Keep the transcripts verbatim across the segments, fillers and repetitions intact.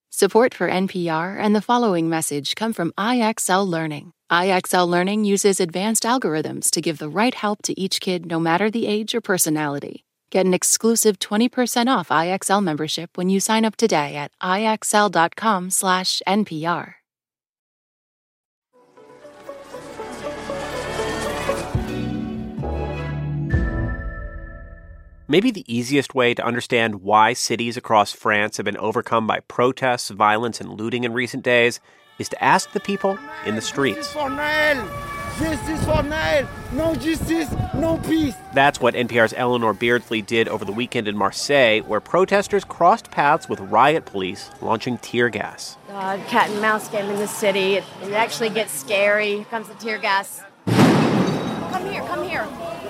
Support for N P R and the following message come from I X L Learning. I X L Learning uses advanced algorithms to give the right help to each kid no matter the age or personality. Get an exclusive twenty percent off I X L membership when you sign up today at ixl.com slash NPR. Maybe the easiest way to understand why cities across France have been overcome by protests, violence, and looting in recent days is to ask the people in the streets. Justice for Naël! Justice for Naël! No justice, no peace! That's what N P R's Eleanor Beardsley did over the weekend in Marseille, where protesters crossed paths with riot police launching tear gas. God, cat and mouse game in the city. It, it actually gets scary. Here comes the tear gas. Come here, come here.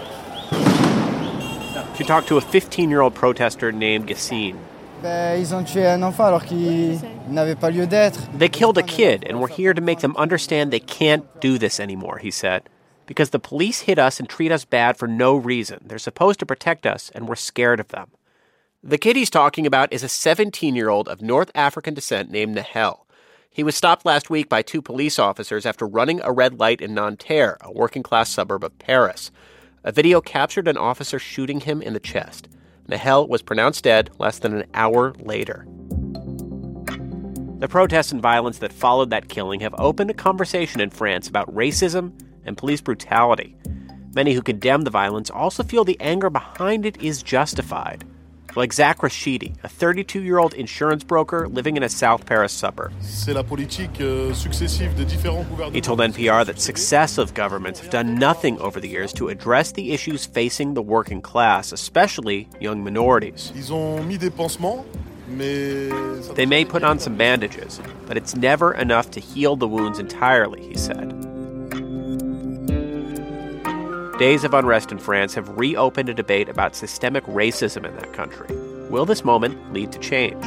She talked to a fifteen-year-old protester named Yassine. They killed a kid, and we're here to make them understand they can't do this anymore, he said. Because the police hit us and treat us bad for no reason. They're supposed to protect us, and we're scared of them. The kid he's talking about is a seventeen-year-old of North African descent named Nahel. He was stopped last week by two police officers after running a red light in Nanterre, a working-class suburb of Paris. A video captured an officer shooting him in the chest. Nahel was pronounced dead less than an hour later. The protests and violence that followed that killing have opened a conversation in France about racism and police brutality. Many who condemn the violence also feel the anger behind it is justified. Like Zach Rashidi, a thirty-two-year-old insurance broker living in a South Paris suburb. He told N P R that successive governments have done nothing over the years to address the issues facing the working class, especially young minorities. They may put on some bandages, but it's never enough to heal the wounds entirely, he said. Days of unrest in France have reopened a debate about systemic racism in that country. Will this moment lead to change?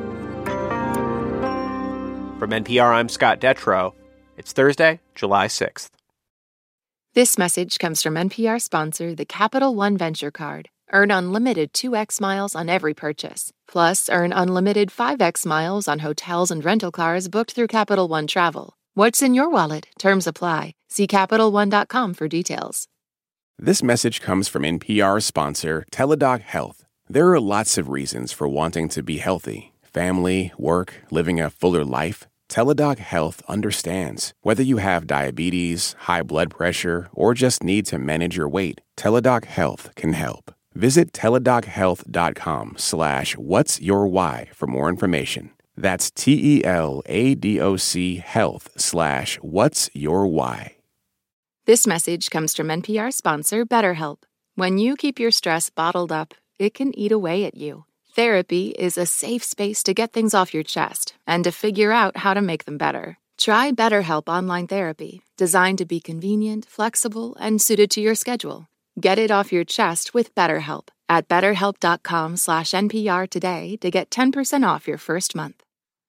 From N P R, I'm Scott Detrow. It's Thursday, July sixth. This message comes from N P R sponsor, the Capital One Venture Card. Earn unlimited two x miles on every purchase. Plus, earn unlimited five x miles on hotels and rental cars booked through Capital One Travel. What's in your wallet? Terms apply. See Capital One dot com for details. This message comes from N P R sponsor Teladoc Health. There are lots of reasons for wanting to be healthy. Family, work, living a fuller life. Teladoc Health understands. Whether you have diabetes, high blood pressure, or just need to manage your weight, Teladoc Health can help. Visit teladochealth.com slash what's your why for more information. That's T-E-L-A-D-O-C health slash what's your why. This message comes from N P R sponsor BetterHelp. When you keep your stress bottled up, it can eat away at you. Therapy is a safe space to get things off your chest and to figure out how to make them better. Try BetterHelp Online Therapy, designed to be convenient, flexible, and suited to your schedule. Get it off your chest with BetterHelp at betterhelp.com slash NPR today to get ten percent off your first month.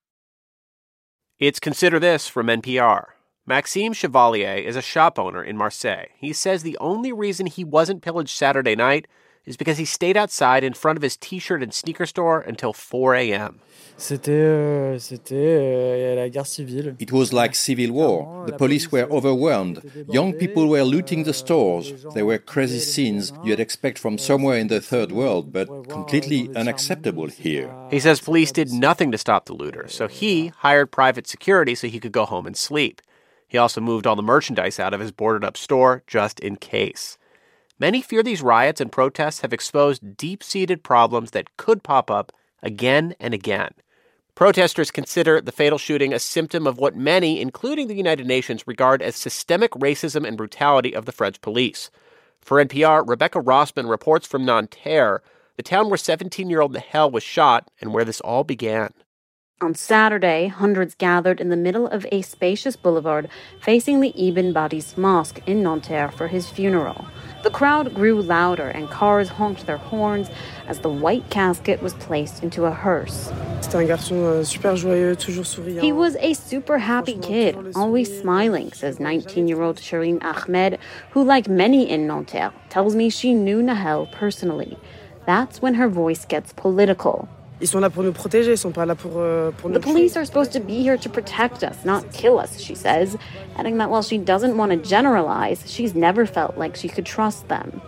It's Consider This from N P R. Maxime Chevalier is a shop owner in Marseille. He says the only reason he wasn't pillaged Saturday night is because he stayed outside in front of his T-shirt and sneaker store until four a.m. It was like civil war. The police were overwhelmed. Young people were looting the stores. There were crazy scenes you'd expect from somewhere in the third world, but completely unacceptable here. He says police did nothing to stop the looters, so he hired private security so he could go home and sleep. He also moved all the merchandise out of his boarded-up store just in case. Many fear these riots and protests have exposed deep-seated problems that could pop up again and again. Protesters consider the fatal shooting a symptom of what many, including the United Nations, regard as systemic racism and brutality of the French police. For N P R, Rebecca Rossman reports from Nanterre, the town where seventeen-year-old Nahel was shot and where this all began. On Saturday, hundreds gathered in the middle of a spacious boulevard facing the Ibn Badis Mosque in Nanterre for his funeral. The crowd grew louder and cars honked their horns as the white casket was placed into a hearse. He was a super happy kid, always smiling, says nineteen-year-old Shireen Ahmed, who, like many in Nanterre, tells me she knew Nahel personally. That's when her voice gets political. Ils sont là pour nous protéger, ils sont pas là pour, euh, pour nous The police are supposed to be here to protect us, not kill us, she says, adding that while she doesn't want to generalize, she's never felt like she could trust them.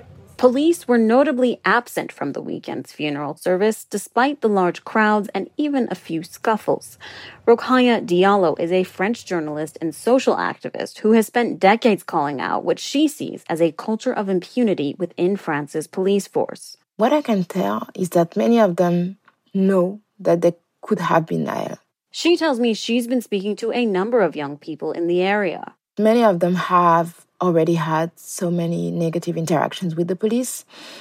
Police were notably absent from the weekend's funeral service, despite the large crowds and even a few scuffles. Rokhaya Diallo is a French journalist and social activist who has spent decades calling out what she sees as a culture of impunity within France's police force. What I can tell is that many of them know that they could have been ill. She tells me she's been speaking to a number of young people in the area. Many of them have already had so many negative interactions with the police,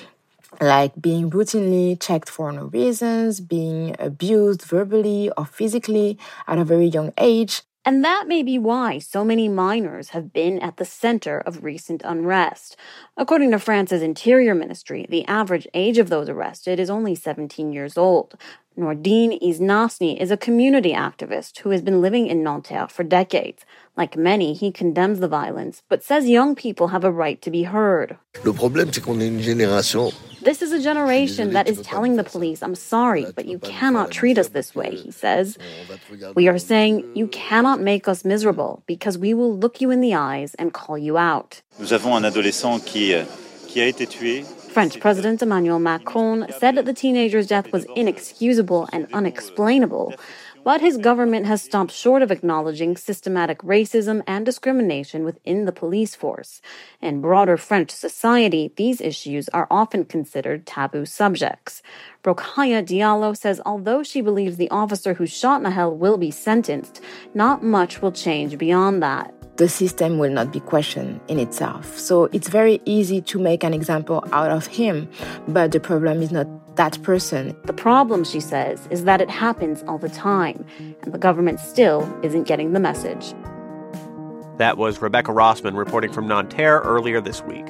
like being routinely checked for no reasons, being abused verbally or physically at a very young age. And that may be why so many minors have been at the center of recent unrest. According to France's Interior Ministry, the average age of those arrested is only seventeen years old. Nordine Iznasny is a community activist who has been living in Nanterre for decades. Like many, he condemns the violence, but says young people have a right to be heard. Le problème, c'est qu'on est une génération. This is a generation that is telling the police, I'm sorry, but you cannot treat us this way, he says. We are saying, you cannot make us miserable because we will look you in the eyes and call you out. Nous avons un adolescent qui, qui a été tué. French President Emmanuel Macron said that the teenager's death was inexcusable and unexplainable, but his government has stopped short of acknowledging systematic racism and discrimination within the police force. In broader French society, these issues are often considered taboo subjects. Rokhaya Diallo says although she believes the officer who shot Nahel will be sentenced, not much will change beyond that. The system will not be questioned in itself. So it's very easy to make an example out of him, but the problem is not that person. The problem, she says, is that it happens all the time, and the government still isn't getting the message. That was Rebecca Rossman reporting from Nanterre earlier this week.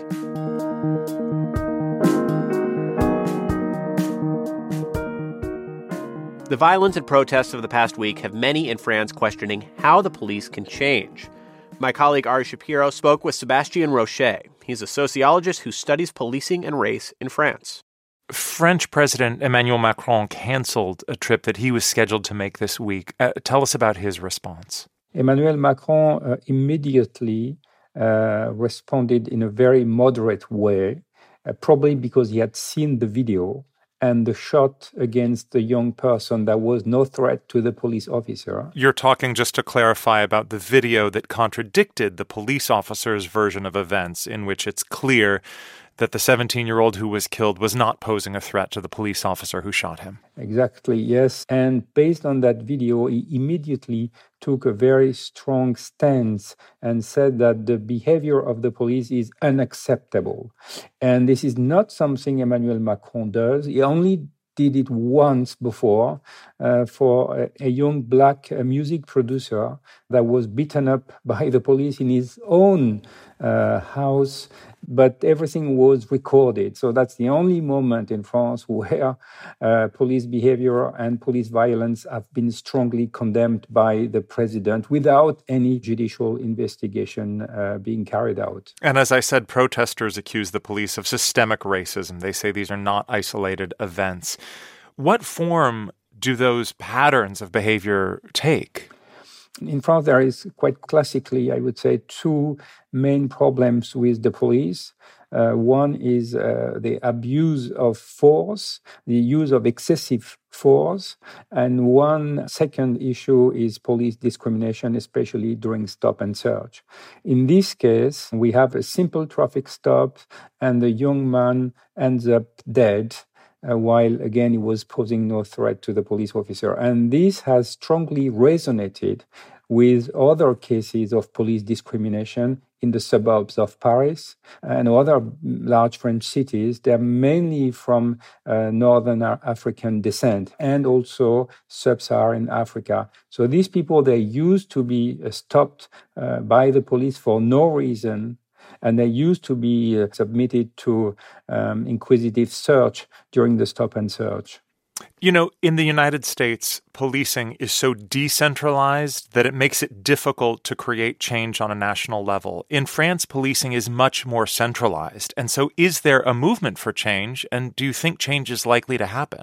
The violence and protests of the past week have many in France questioning how the police can change. My colleague Ari Shapiro spoke with Sébastien Rocher. He's a sociologist who studies policing and race in France. French President Emmanuel Macron canceled a trip that he was scheduled to make this week. Uh, tell us about his response. Emmanuel Macron uh, immediately uh, responded in a very moderate way, uh, probably because he had seen the video and the shot against the young person, there was no threat to the police officer. You're talking, just to clarify, about the video that contradicted the police officer's version of events, in which it's clear that the seventeen-year-old who was killed was not posing a threat to the police officer who shot him. Exactly, yes. And based on that video, he immediately took a very strong stance and said that the behavior of the police is unacceptable. And this is not something Emmanuel Macron does. He only did it once before uh, for a, a young black uh, music producer that was beaten up by the police in his own uh, house, but everything was recorded. So that's the only moment in France where uh, police behavior and police violence have been strongly condemned by the president without any judicial investigation uh, being carried out. And as I said, protesters accuse the police of systemic racism. They say these are not isolated events. What form do those patterns of behavior take? In France, there is quite classically, I would say, two main problems with the police. Uh, one is uh, the abuse of force, the use of excessive force. And one second issue is police discrimination, especially during stop and search. In this case, we have a simple traffic stop and the young man ends up dead. Uh, while, again, he was posing no threat to the police officer. And this has strongly resonated with other cases of police discrimination in the suburbs of Paris and other large French cities. They're mainly from uh, Northern African descent and also sub-Saharan Africa. So these people, they used to be uh, stopped uh, by the police for no reason, and they used to be uh, submitted to um, inquisitive search during the stop and search. You know, in the United States, policing is so decentralized that it makes it difficult to create change on a national level. In France, policing is much more centralized. And so is there a movement for change? And do you think change is likely to happen?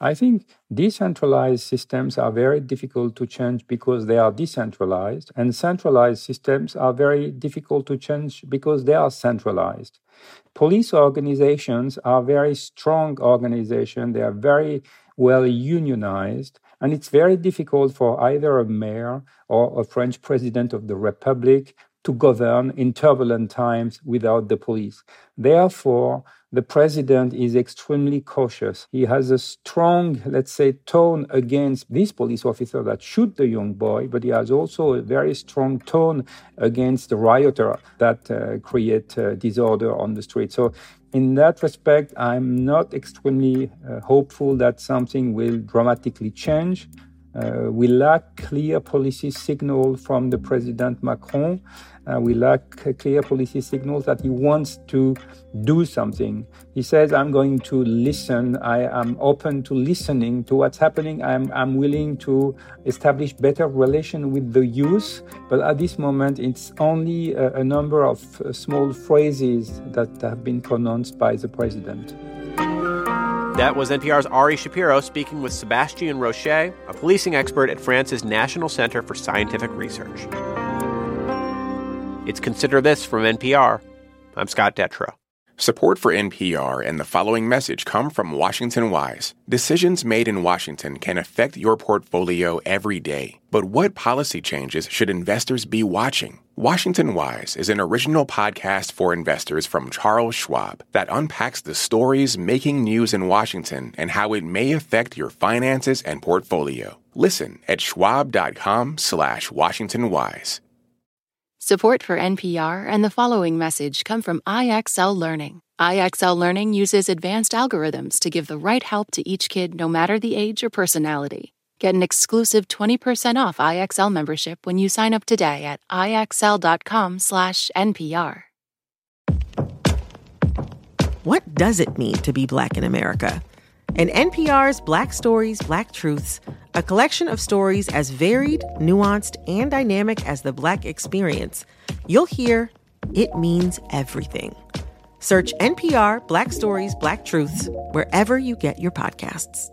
I think decentralized systems are very difficult to change because they are decentralized, and centralized systems are very difficult to change because they are centralized. Police organizations are very strong organizations. They are very well unionized, and it's very difficult for either a mayor or a French president of the Republic to govern in turbulent times without the police. Therefore, the president is extremely cautious. He has a strong, let's say, tone against this police officer that shoot the young boy, but he has also a very strong tone against the rioter that uh, create uh, disorder on the street. So in that respect, I'm not extremely uh, hopeful that something will dramatically change. Uh, we lack clear policy signal from the President Macron. Uh, we lack clear policy signals that he wants to do something. He says, I'm going to listen. I am open to listening to what's happening. I'm, I'm willing to establish better relation with the youth. But at this moment, it's only a, a number of uh, small phrases that have been pronounced by the president. That was N P R's Ari Shapiro speaking with Sébastien Rocher, a policing expert at France's National Center for Scientific Research. It's Consider This from N P R. I'm Scott Detrow. Support for N P R and the following message come from Washington Wise. Decisions made in Washington can affect your portfolio every day. But what policy changes should investors be watching? Washington Wise is an original podcast for investors from Charles Schwab that unpacks the stories making news in Washington and how it may affect your finances and portfolio. Listen at schwab.com slash Washington Wise. Support for N P R and the following message come from I X L Learning. I X L Learning uses advanced algorithms to give the right help to each kid no matter the age or personality. Get an exclusive twenty percent off I X L membership when you sign up today at IXL.com slash NPR. What does it mean to be Black in America? In N P R's Black Stories, Black Truths, a collection of stories as varied, nuanced, and dynamic as the Black experience, you'll hear it means everything. Search N P R Black Stories, Black Truths wherever you get your podcasts.